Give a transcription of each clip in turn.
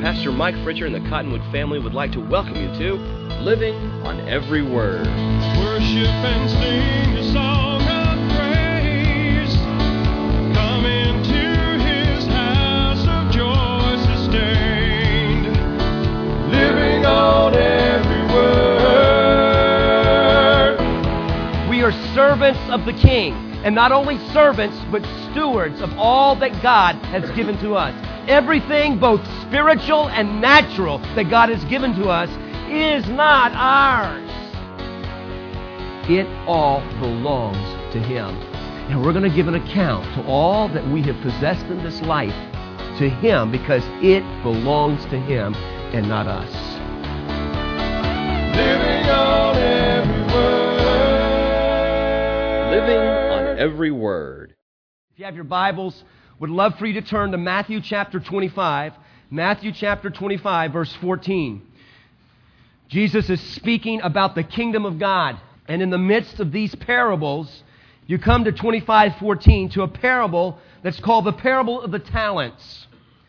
Pastor Mike Fritcher and the Cottonwood family would like to welcome you to Living on Every Word. Worship and sing a song of praise. Come into His house of joy sustained. Living on every word. We are servants of the King, and not only servants, but stewards of all that God has given to us. Everything, both spiritual and natural, that God has given to us is not ours. It all belongs to Him. And we're going to give an account to all that we have possessed in this life to Him, because it belongs to Him and not us. Living on every word. Living on Every Word. If you have your Bibles, would love for you to turn to Matthew chapter 25. Matthew chapter 25, verse 14. Jesus is speaking about the kingdom of God. And in the midst of these parables, you come to 25:14, to a parable that's called the parable of the talents.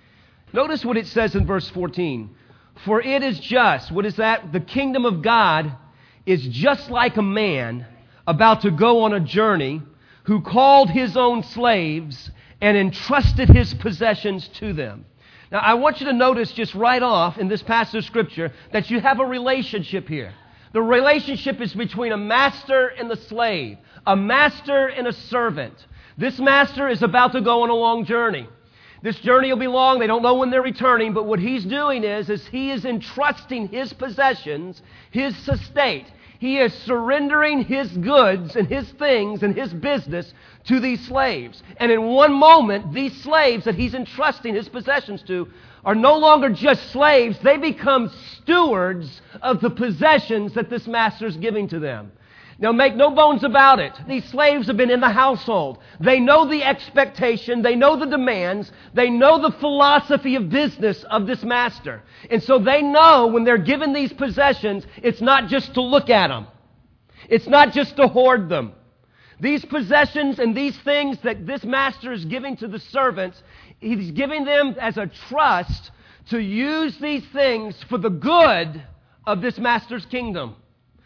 Notice what it says in verse 14. For it is just, what is that? The kingdom of God is just like a man about to go on a journey, who called his own slaves and entrusted his possessions to them. Now, I want you to notice just right off in this passage of Scripture that you have a relationship here. The relationship is between a master and the slave, a master and a servant. This master is about to go on a long journey. This journey will be long. They don't know when they're returning, but what he's doing is he is entrusting his possessions, his estate. He is surrendering his goods and his things and his business to these slaves. And in one moment, these slaves that he's entrusting his possessions to are no longer just slaves. They become stewards of the possessions that this master is giving to them. Now, make no bones about it. These slaves have been in the household. They know the expectation. They know the demands. They know the philosophy of business of this master. And so they know when they're given these possessions, it's not just to look at them. It's not just to hoard them. These possessions and these things that this master is giving to the servants, he's giving them as a trust to use these things for the good of this master's kingdom.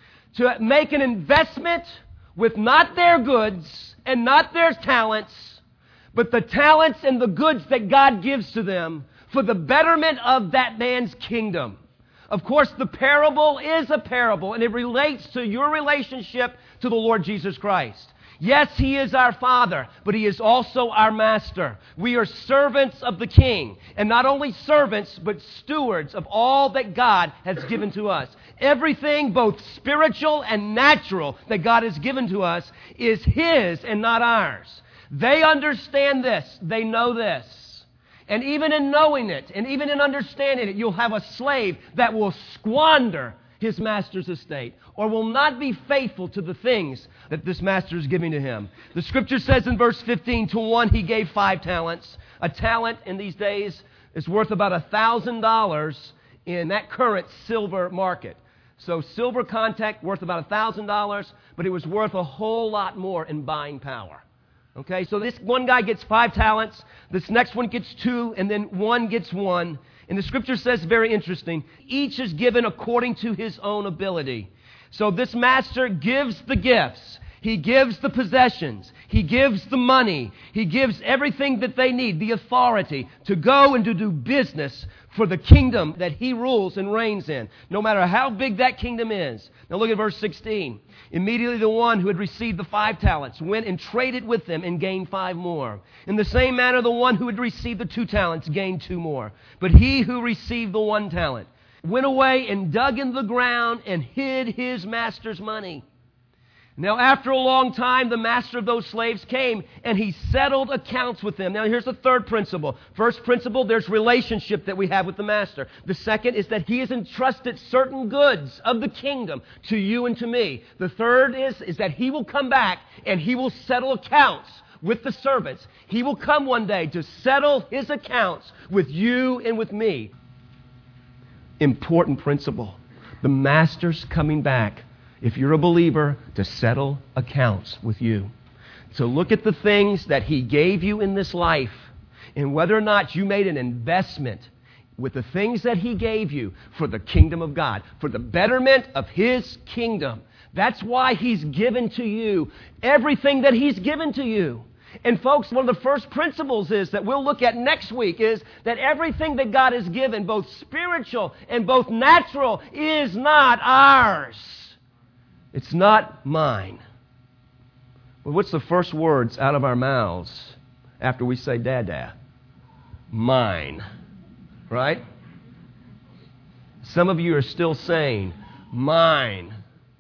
To make an investment with not their goods and not their talents, but the talents and the goods that God gives to them for the betterment of that man's kingdom. Of course, the parable is a parable, and it relates to your relationship to the Lord Jesus Christ. Yes, He is our Father, but He is also our Master. We are servants of the King, and not only servants, but stewards of all that God has given to us. Everything, both spiritual and natural, that God has given to us is His and not ours. They understand this. They know this. And even in knowing it, and even in understanding it, you'll have a slave that will squander his master's estate, or will not be faithful to the things that this master is giving to him. The Scripture says in verse 15, to one he gave 5 talents. A talent in these days is worth about $1,000 in that current silver market. So silver contact worth about $1,000, but it was worth a whole lot more in buying power. Okay, so this one guy gets 5 talents, this next one gets 2, and then one gets 1. And the Scripture says, very interesting, each is given according to his own ability. So this master gives the gifts. He gives the possessions. He gives the money. He gives everything that they need, the authority to go and to do business for the kingdom that he rules and reigns in, no matter how big that kingdom is. Now look at verse 16. Immediately the one who had received the 5 talents went and traded with them and gained 5 more. In the same manner, the one who had received the 2 talents gained 2 more. But he who received the 1 talent went away and dug in the ground and hid his master's money. Now, after a long time, the master of those slaves came, and he settled accounts with them. Now, here's the third principle. First principle, there's relationship that we have with the master. The second is that he has entrusted certain goods of the kingdom to you and to me. The third is that he will come back, and he will settle accounts with the servants. He will come one day to settle his accounts with you and with me. Important principle. The master's coming back, if you're a believer, to settle accounts with you. So look at the things that he gave you in this life, and whether or not you made an investment with the things that He gave you for the kingdom of God, for the betterment of His kingdom. That's why He's given to you everything that He's given to you. And folks, one of the first principles is that we'll look at next week is that everything that God has given, both spiritual and both natural, is not ours. It's not mine. Well, what's the first words out of our mouths after we say Dada? Mine. Right? Some of you are still saying, mine.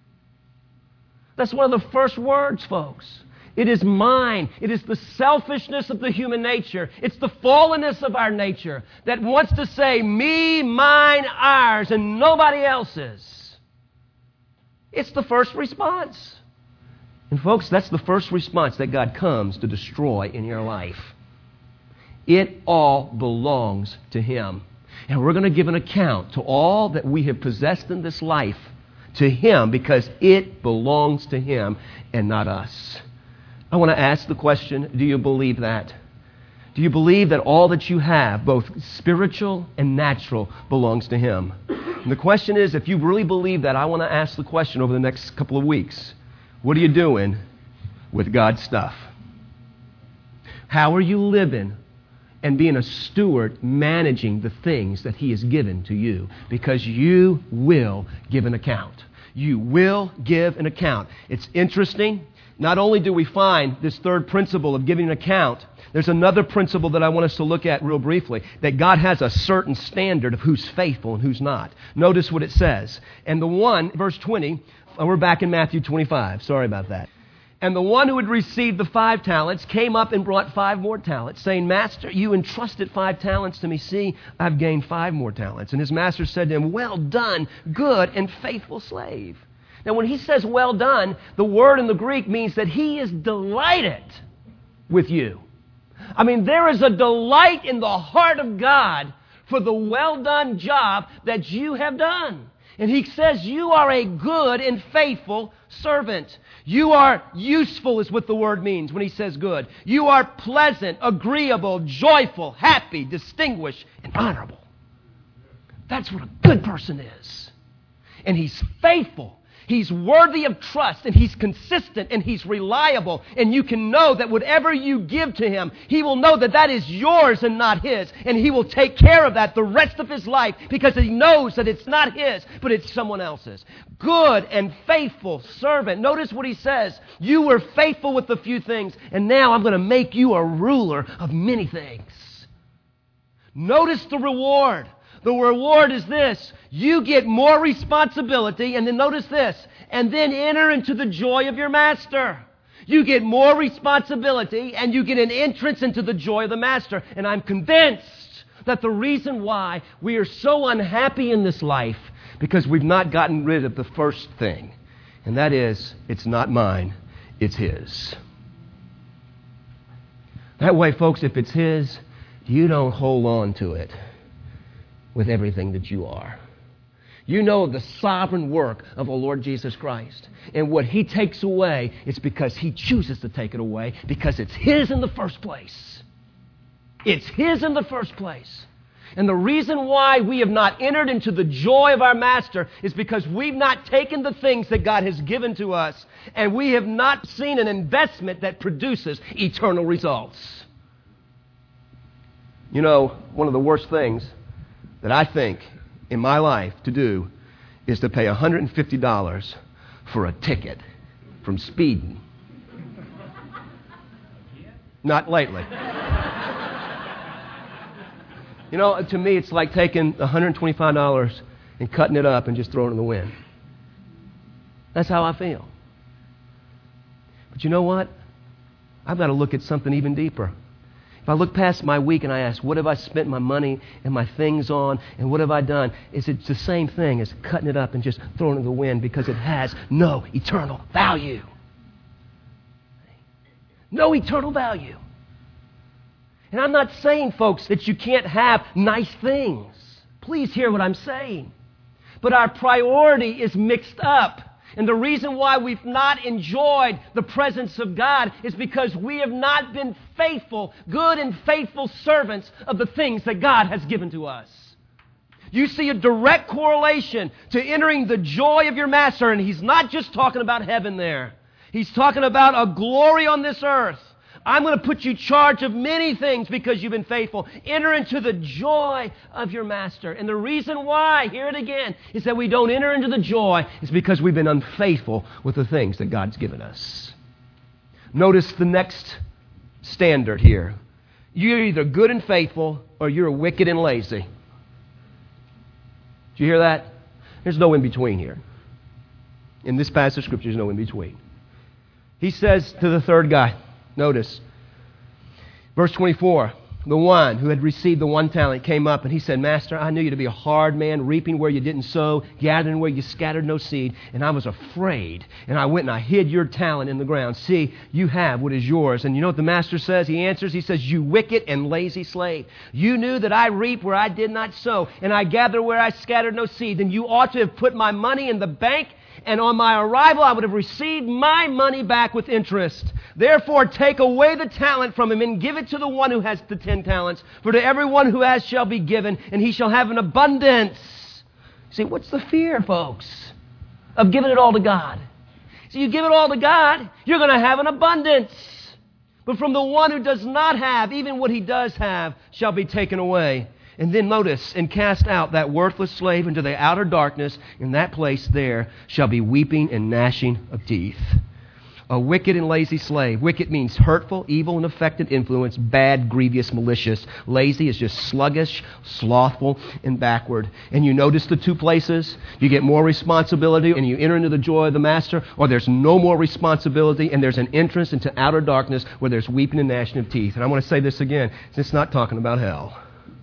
That's one of the first words, folks. It is mine. It is the selfishness of the human nature. It's the fallenness of our nature that wants to say me, mine, ours, and nobody else's. It's the first response. And folks, that's the first response that God comes to destroy in your life. It all belongs to Him. And we're going to give an account to all that we have possessed in this life to Him because it belongs to Him and not us. I want to ask the question, do you believe that? Do you believe that all that you have, both spiritual and natural, belongs to Him? And the question is, if you really believe that, I want to ask the question over the next couple of weeks. What are you doing with God's stuff? How are you living and being a steward, managing the things that He has given to you? Because you will give an account. You will give an account. It's interesting. Not only do we find this third principle of giving an account, there's another principle that I want us to look at real briefly, that God has a certain standard of who's faithful and who's not. Notice what it says. And the one, verse 20, we're back in Matthew 25. Sorry about that. And the one who had received the 5 talents came up and brought 5 more talents, saying, Master, you entrusted 5 talents to me. See, I've gained 5 more talents. And his master said to him, Well done, good and faithful slave. Now, when he says well done, the word in the Greek means that he is delighted with you. I mean, there is a delight in the heart of God for the well done job that you have done. And He says you are a good and faithful servant. You are useful is what the word means when He says good. You are pleasant, agreeable, joyful, happy, distinguished, and honorable. That's what a good person is. And he's faithful. He's worthy of trust, and He's consistent, and He's reliable. And you can know that whatever you give to Him, He will know that that is yours and not His. And He will take care of that the rest of His life because He knows that it's not His, but it's someone else's. Good and faithful servant. Notice what He says. You were faithful with a few things, and now I'm going to make you a ruler of many things. Notice the reward. The reward is this. You get more responsibility, and then notice this, and then enter into the joy of your master. You get more responsibility, and you get an entrance into the joy of the master. And I'm convinced that the reason why we are so unhappy in this life, because we've not gotten rid of the first thing, and that is, it's not mine, it's His. That way, folks, if it's His, you don't hold on to it with everything that you are. You know the sovereign work of the Lord Jesus Christ. And what He takes away, it's because He chooses to take it away, because it's His in the first place. It's His in the first place. And the reason why we have not entered into the joy of our Master is because we've not taken the things that God has given to us, and we have not seen an investment that produces eternal results. You know, one of the worst things that I think in my life to do is to pay $150 for a ticket from speeding. Not lately. You know, to me, it's like taking $125 and cutting it up and just throwing it in the wind. That's how I feel. But you know what? I've got to look at something even deeper. If I look past my week and I ask, what have I spent my money and my things on, and what have I done? Is it the same thing as cutting it up and just throwing it in the wind because it has no eternal value? No eternal value. And I'm not saying, folks, that you can't have nice things. Please hear what I'm saying. But our priority is mixed up. And the reason why we've not enjoyed the presence of God is because we have not been faithful, good and faithful servants of the things that God has given to us. You see a direct correlation to entering the joy of your master. And he's not just talking about heaven there. He's talking about a glory on this earth. I'm going to put you in charge of many things because you've been faithful. Enter into the joy of your master. And the reason why, hear it again, is that we don't enter into the joy is because we've been unfaithful with the things that God's given us. Notice the next standard here. You're either good and faithful or you're wicked and lazy. Did you hear that? There's no in between here. In this passage of Scripture, there's no in between. He says to the third guy, notice, verse 24, the one who had received the 1 talent came up and he said, Master, I knew you to be a hard man, reaping where you didn't sow, gathering where you scattered no seed, and I was afraid, and I went and I hid your talent in the ground. See, you have what is yours. And you know what the master says? He answers, he says, you wicked and lazy slave. You knew that I reap where I did not sow, and I gather where I scattered no seed. Then you ought to have put my money in the bank, and on my arrival I would have received my money back with interest. Therefore take away the talent from him and give it to the one who has the 10 talents. For to everyone who has shall be given, and he shall have an abundance. See, what's the fear, folks, of giving it all to God? So you give it all to God, you're going to have an abundance. But from the one who does not have, even what he does have shall be taken away. And then notice, and cast out that worthless slave into the outer darkness. In that place there shall be weeping and gnashing of teeth. A wicked and lazy slave. Wicked means hurtful, evil, and affected influence. Bad, grievous, malicious. Lazy is just sluggish, slothful, and backward. And you notice the two places. You get more responsibility and you enter into the joy of the master, or there's no more responsibility and there's an entrance into outer darkness where there's weeping and gnashing of teeth. And I want to say this again. It's not talking about hell.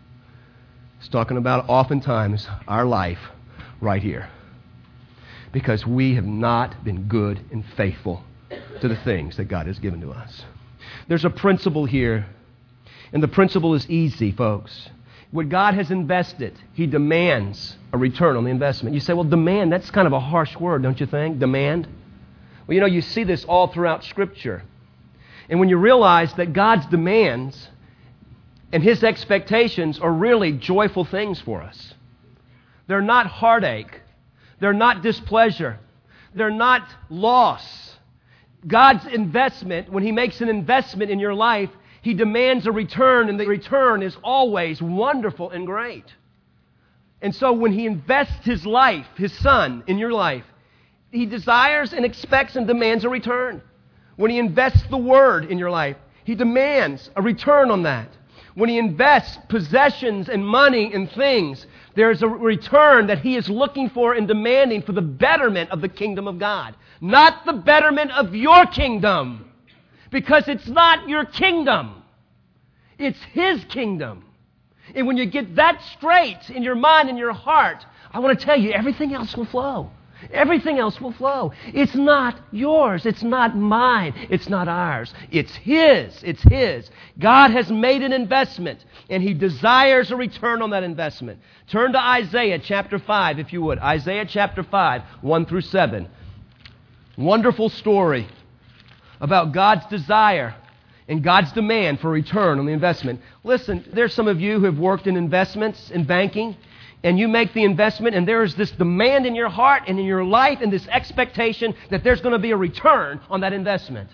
It's talking about oftentimes our life right here. Because we have not been good and faithful to the things that God has given to us. There's a principle here, and the principle is easy, folks. What God has invested, He demands a return on the investment. You say, well, demand, that's kind of a harsh word, don't you think? Demand? Well, you know, you see this all throughout Scripture. And when you realize that God's demands and His expectations are really joyful things for us. They're not heartache. They're not displeasure. They're not loss. God's investment, when He makes an investment in your life, He demands a return, and the return is always wonderful and great. And so when He invests His life, His Son, in your life, He desires and expects and demands a return. When He invests the Word in your life, He demands a return on that. When He invests possessions and money and things, there's a return that He is looking for and demanding for the betterment of the kingdom of God. Not the betterment of your kingdom. Because it's not your kingdom. It's His kingdom. And when you get that straight in your mind and your heart, I want to tell you, everything else will flow. Everything else will flow. It's not yours. It's not mine. It's not ours. It's His. It's His. God has made an investment, and He desires a return on that investment. Turn to Isaiah chapter 5, if you would. Isaiah chapter 5, 1 through 7. Wonderful story about God's desire and God's demand for return on the investment. Listen, there's some of you who have worked in investments, in banking, and you make the investment, and there is this demand in your heart and in your life and this expectation that there's going to be a return on that investment.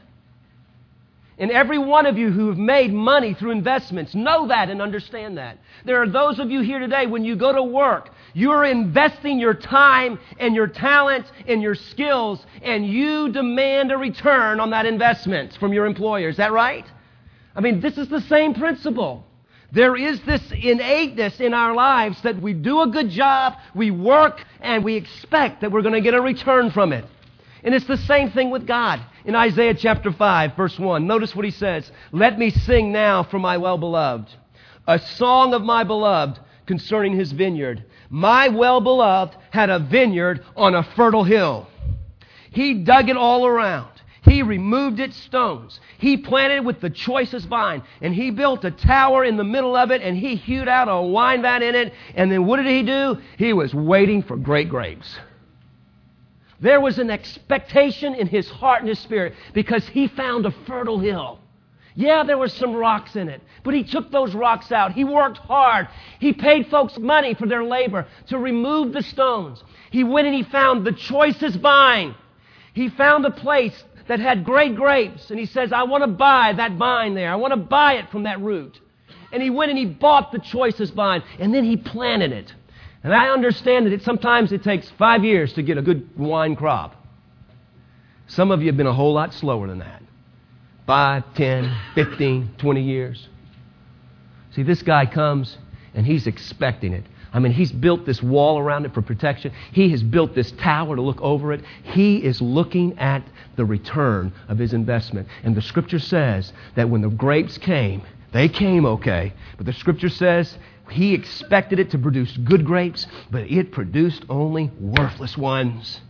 And every one of you who have made money through investments know that and understand that. There are those of you here today, when you go to work, you're investing your time and your talent and your skills, and you demand a return on that investment from your employer. Is that right? I mean, this is the same principle. There is this innateness in our lives that we do a good job, we work, and we expect that we're going to get a return from it. And it's the same thing with God. In Isaiah chapter 5, verse 1, notice what He says. Let me sing now for my well-beloved, a song of my beloved concerning His vineyard. My well-beloved had a vineyard on a fertile hill. He dug it all around. He removed its stones. He planted it with the choicest vine. And He built a tower in the middle of it, and He hewed out a wine vat in it. And then what did He do? He was waiting for great grapes. There was an expectation in His heart and His spirit because He found a fertile hill. Yeah, there were some rocks in it, but he took those rocks out. He worked hard. He paid folks money for their labor to remove the stones. He went and he found the choicest vine. He found a place that had great grapes, and he says, I want to buy that vine there. I want to buy it from that root. And he went and he bought the choicest vine, and then he planted it. And I understand that sometimes it takes 5 years to get a good wine crop. Some of you have been a whole lot slower than that. 5, 10, 15, 20 years. See, this guy comes and he's expecting it. I mean, he's built this wall around it for protection. He has built this tower to look over it. He is looking at the return of his investment. And the Scripture says that when the grapes came, they came okay. But the Scripture says he expected it to produce good grapes, but it produced only worthless ones.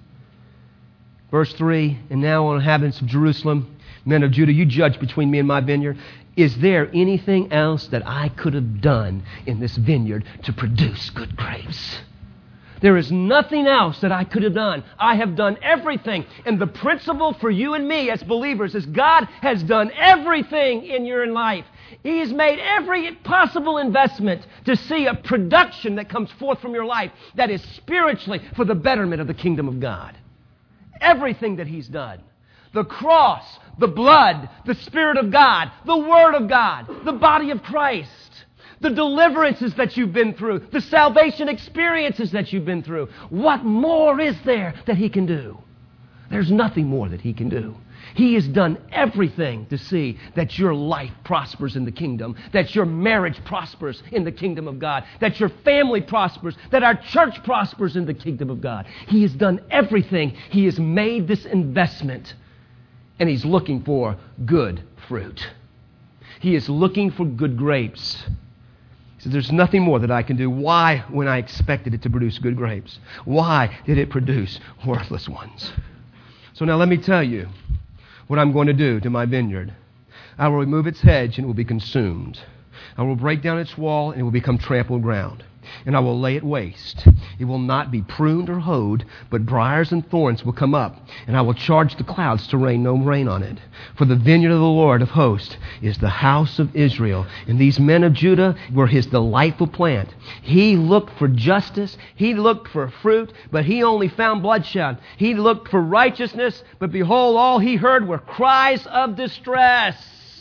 Verse 3, and now, O inhabitants of Jerusalem, men of Judah, you judge between me and my vineyard. Is there anything else that I could have done in this vineyard to produce good grapes? There is nothing else that I could have done. I have done everything. And the principle for you and me as believers is God has done everything in your life. He has made every possible investment to see a production that comes forth from your life that is spiritually for the betterment of the kingdom of God. Everything that He's done. The cross, the blood, the Spirit of God, the Word of God, the body of Christ, the deliverances that you've been through, the salvation experiences that you've been through. What more is there that He can do? There's nothing more that He can do. He has done everything to see that your life prospers in the kingdom, that your marriage prospers in the kingdom of God, that your family prospers, that our church prospers in the kingdom of God. He has done everything. He has made this investment, and He's looking for good fruit. He is looking for good grapes. He says, there's nothing more that I can do. Why, when I expected it to produce good grapes? Why did it produce worthless ones? So now let me tell you what I'm going to do to my vineyard. I will remove its hedge and it will be consumed. I will break down its wall and it will become trampled ground. And I will lay it waste. It will not be pruned or hoed, but briars and thorns will come up. And I will charge the clouds to rain no rain on it. For the vineyard of the Lord of hosts is the house of Israel. And these men of Judah were His delightful plant. He looked for justice. He looked for fruit, but he only found bloodshed. He looked for righteousness, but behold, all he heard were cries of distress.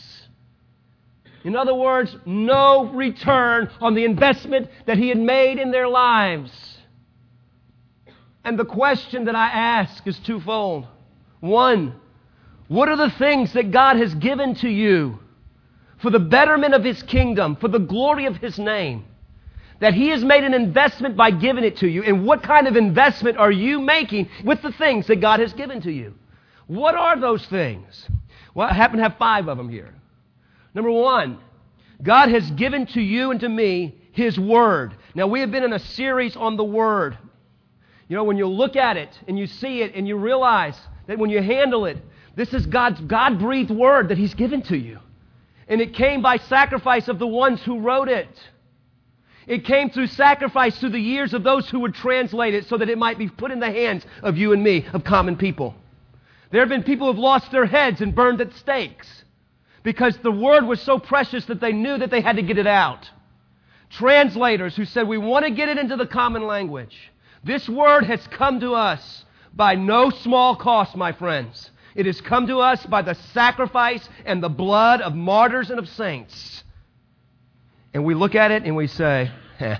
In other words, no return on the investment that he had made in their lives. And the question that I ask is twofold. One, what are the things that God has given to you for the betterment of His kingdom, for the glory of His name, that He has made an investment by giving it to you? And what kind of investment are you making with the things that God has given to you? What are those things? Well, I happen to have 5 of them here. Number 1, God has given to you and to me His Word. Now, we have been in a series on the Word. You know, when you look at it and you see it and you realize that when you handle it, this is God's God-breathed Word that He's given to you. And it came by sacrifice of the ones who wrote it. It came through sacrifice through the years of those who would translate it so that it might be put in the hands of you and me, of common people. There have been people who have lost their heads and burned at stakes, because the Word was so precious that they knew that they had to get it out. Translators who said, we want to get it into the common language. This Word has come to us by no small cost, my friends. It has come to us by the sacrifice and the blood of martyrs and of saints. And we look at it and we say,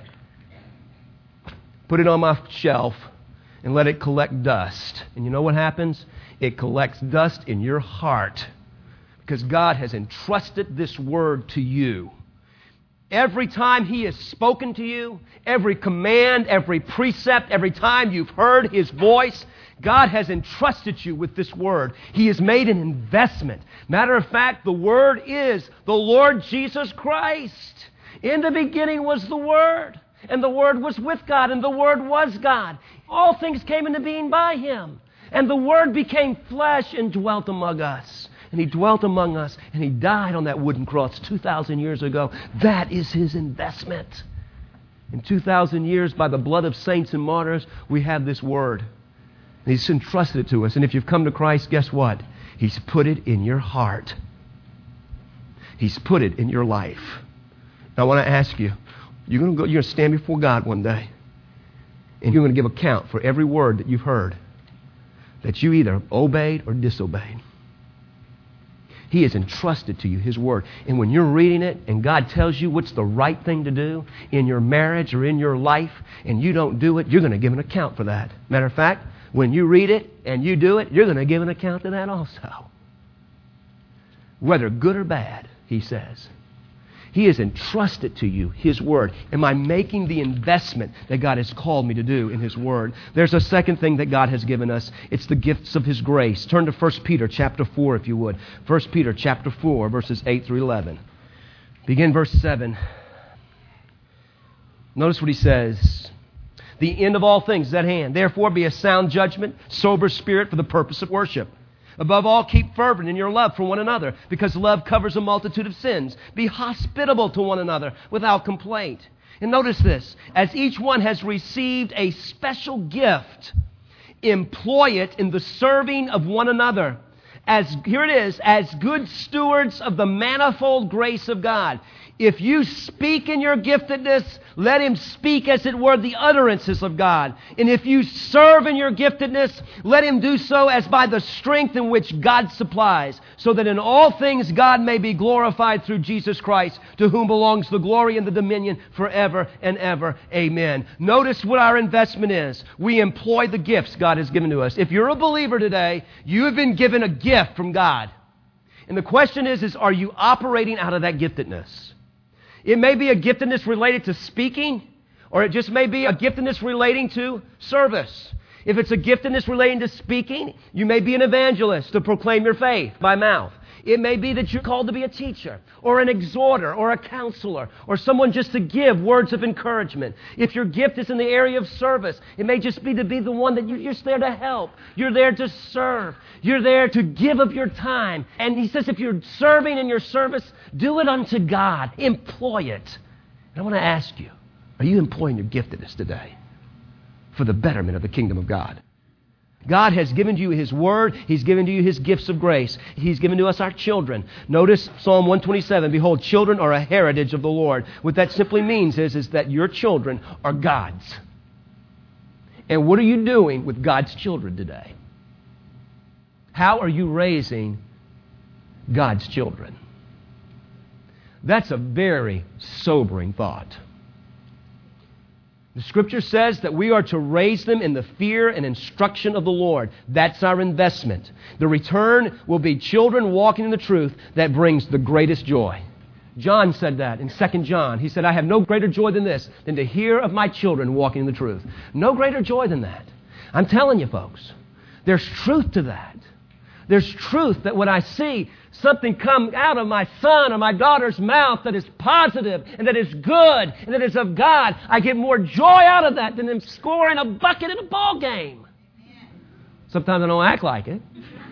put it on my shelf and let it collect dust. And you know what happens? It collects dust in your heart. Because God has entrusted this Word to you. Every time He has spoken to you, every command, every precept, every time you've heard His voice, God has entrusted you with this Word. He has made an investment. Matter of fact, the Word is the Lord Jesus Christ. In the beginning was the Word, and the Word was with God, and the Word was God. All things came into being by Him, and the Word became flesh and dwelt among us. And He dwelt among us, and He died on that wooden cross 2,000 years ago. That is His investment. In 2,000 years, by the blood of saints and martyrs, we have this Word. And He's entrusted it to us. And if you've come to Christ, guess what? He's put it in your heart. He's put it in your life. Now, I want to ask you, you're going to stand before God one day, and you're going to give account for every word that you've heard that you either obeyed or disobeyed. He has entrusted to you His Word. And when you're reading it and God tells you what's the right thing to do in your marriage or in your life, and you don't do it, you're going to give an account for that. Matter of fact, when you read it and you do it, you're going to give an account to that also. Whether good or bad, He says. He has entrusted to you His Word. Am I making the investment that God has called me to do in His Word? There's a second thing that God has given us. It's the gifts of His grace. Turn to 1 Peter chapter 4, if you would. 1 Peter chapter 4, verses 8 through 11. Begin verse 7. Notice what he says. The end of all things is at hand. Therefore, be a sound judgment, sober spirit for the purpose of worship. Above all, keep fervent in your love for one another, because love covers a multitude of sins. Be hospitable to one another without complaint. And notice this, as each one has received a special gift, employ it in the serving of one another. Here it is, as good stewards of the manifold grace of God. If you speak in your giftedness, let him speak as it were the utterances of God. And if you serve in your giftedness, let him do so as by the strength in which God supplies, so that in all things God may be glorified through Jesus Christ, to whom belongs the glory and the dominion forever and ever. Amen. Notice what our investment is. We employ the gifts God has given to us. If you're a believer today, you have been given a gift from God. And the question is are you operating out of that giftedness? It may be a giftedness related to speaking, or it just may be a giftedness relating to service. If it's a giftedness relating to speaking, you may be an evangelist to proclaim your faith by mouth. It may be that you're called to be a teacher, or an exhorter, or a counselor, or someone just to give words of encouragement. If your gift is in the area of service, it may just be to be the one that you're just there to help. You're there to serve. You're there to give of your time. And he says if you're serving in your service, do it unto God. Employ it. And I want to ask you, are you employing your giftedness today for the betterment of the kingdom of God? God has given to you His Word. He's given to you His gifts of grace. He's given to us our children. Notice Psalm 127, behold, children are a heritage of the Lord. What that simply means is that your children are God's. And what are you doing with God's children today? How are you raising God's children? That's a very sobering thought. The Scripture says that we are to raise them in the fear and instruction of the Lord. That's our investment. The return will be children walking in the truth that brings the greatest joy. John said that in 2 John. He said, I have no greater joy than this, than to hear of my children walking in the truth. No greater joy than that. I'm telling you, folks, there's truth to that. There's truth that when I see something come out of my son or my daughter's mouth that is positive and that is good and that is of God, I get more joy out of that than them scoring a bucket in a ball game. Sometimes I don't act like it.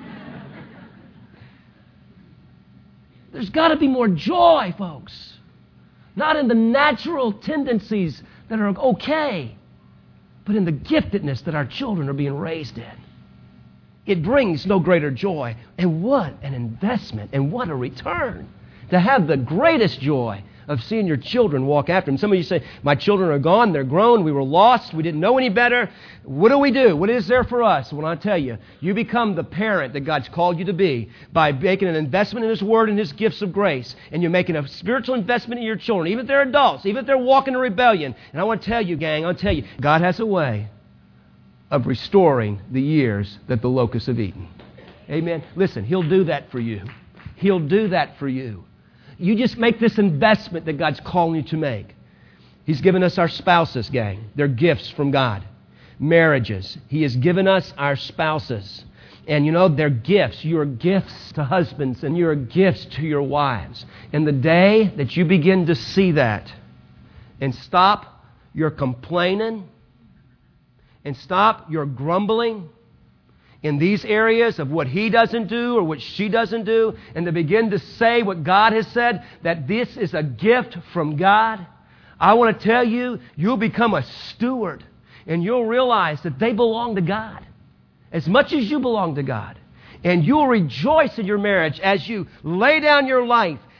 There's got to be more joy, folks. Not in the natural tendencies that are okay, but in the giftedness that our children are being raised in. It brings no greater joy. And what an investment and what a return to have the greatest joy of seeing your children walk after Him. Some of you say, my children are gone, they're grown, we were lost, we didn't know any better. What do? What is there for us? Well, I'll tell you, you become the parent that God's called you to be by making an investment in His Word and His gifts of grace. And you're making a spiritual investment in your children, even if they're adults, even if they're walking in rebellion. And I want to tell you, gang, God has a way of restoring the years that the locusts have eaten. Amen. Listen, He'll do that for you. He'll do that for you. You just make this investment that God's calling you to make. He's given us our spouses, gang. They're gifts from God. Marriages. He has given us our spouses. And you know, they're gifts. You're gifts to husbands and you're gifts to your wives. And the day that you begin to see that and stop your complaining and stop your grumbling in these areas of what he doesn't do or what she doesn't do, and to begin to say what God has said, that this is a gift from God, I want to tell you, you'll become a steward, and you'll realize that they belong to God as much as you belong to God. And you'll rejoice in your marriage as you lay down your life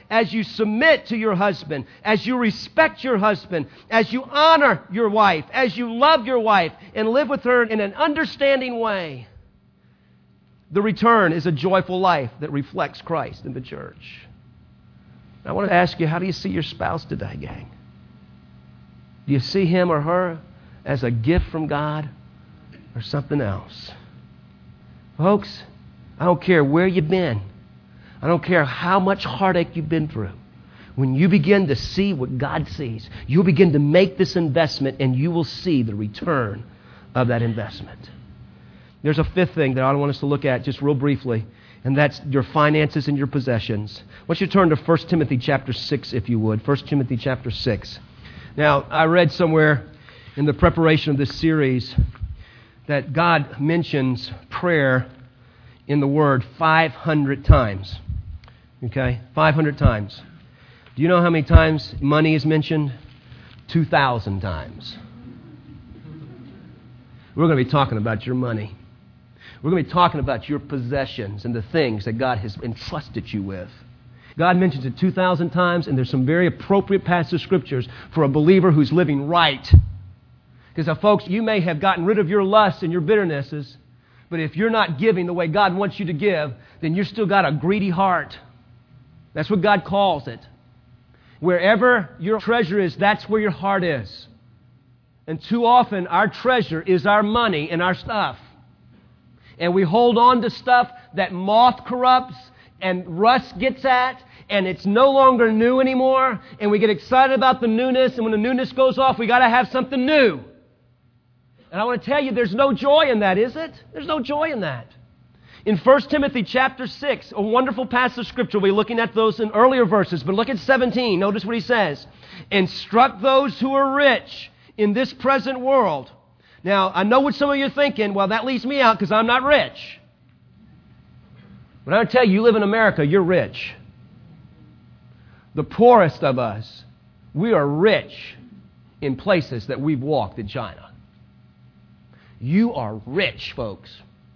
as you submit to your husband, as you respect your husband, as you honor your wife, as you love your wife, and live with her in an understanding way, the return is a joyful life that reflects Christ in the church. I want to ask you, how do you see your spouse today, gang? Do you see him or her as a gift from God or something else? Folks, I don't care where you've been. I don't care how much heartache you've been through. When you begin to see what God sees, you'll begin to make this investment and you will see the return of that investment. There's a fifth thing that I want us to look at just real briefly, and that's your finances and your possessions. I want you to turn to 1 Timothy chapter 6, if you would. 1 Timothy chapter 6. Now, I read somewhere in the preparation of this series that God mentions prayer in the Word 500 times. Okay? 500 times. Do you know how many times money is mentioned? 2,000 times. We're going to be talking about your money. We're going to be talking about your possessions and the things that God has entrusted you with. God mentions it 2,000 times, and there's some very appropriate passages of Scriptures for a believer who's living right. Because, folks, you may have gotten rid of your lusts and your bitternesses, but if you're not giving the way God wants you to give, then you've still got a greedy heart. That's what God calls it. Wherever your treasure is, that's where your heart is. And too often, our treasure is our money and our stuff. And we hold on to stuff that moth corrupts and rust gets at, and it's no longer new anymore, and we get excited about the newness, and when the newness goes off, we got to have something new. And I want to tell you, there's no joy in that, is it? There's no joy in that. In 1 Timothy chapter 6, a wonderful passage of Scripture, we'll be looking at those in earlier verses, but look at 17. Notice what he says. Instruct those who are rich in this present world. Now, I know what some of you are thinking, well, that leaves me out because I'm not rich. But I want to tell you, you live in America, you're rich. The poorest of us, we are rich in places that we've walked in China. You are rich, folks.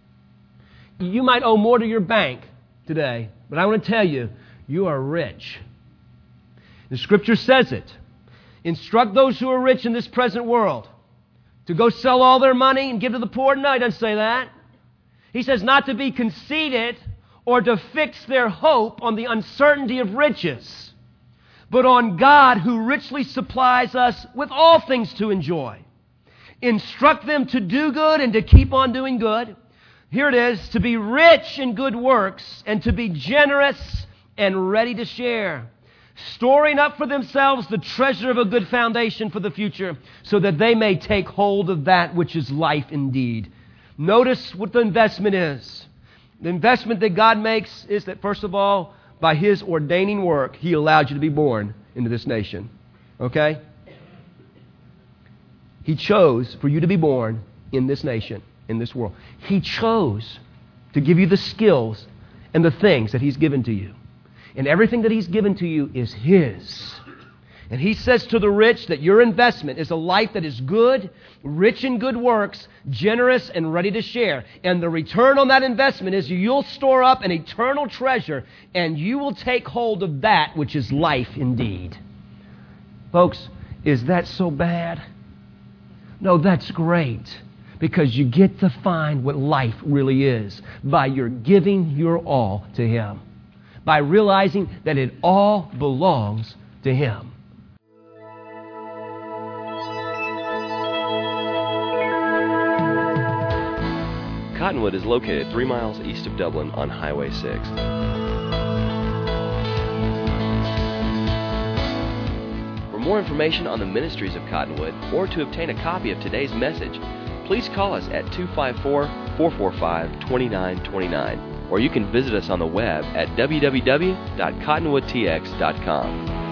You might owe more to your bank today, but I want to tell you, you are rich. The Scripture says it. Instruct those who are rich in this present world to go sell all their money and give to the poor. No, he doesn't say that. He says not to be conceited or to fix their hope on the uncertainty of riches, but on God who richly supplies us with all things to enjoy. Instruct them to do good and to keep on doing good. Here it is, to be rich in good works and to be generous and ready to share, storing up for themselves the treasure of a good foundation for the future, so that they may take hold of that which is life indeed. Notice what the investment is. The investment that God makes is that, first of all, by His ordaining work, He allowed you to be born into this nation. Okay? He chose for you to be born in this nation, in this world. He chose to give you the skills and the things that He's given to you. And everything that He's given to you is His. And He says to the rich that your investment is a life that is good, rich in good works, generous and ready to share. And the return on that investment is you'll store up an eternal treasure and you will take hold of that which is life indeed. Folks, is that so bad? No, that's great. Because you get to find what life really is by your giving your all to Him. By realizing that it all belongs to Him. Cottonwood is located 3 miles east of Dublin on Highway 6. For more information on the ministries of Cottonwood or to obtain a copy of today's message, please call us at 254-445-2929, or you can visit us on the web at www.cottonwoodtx.com.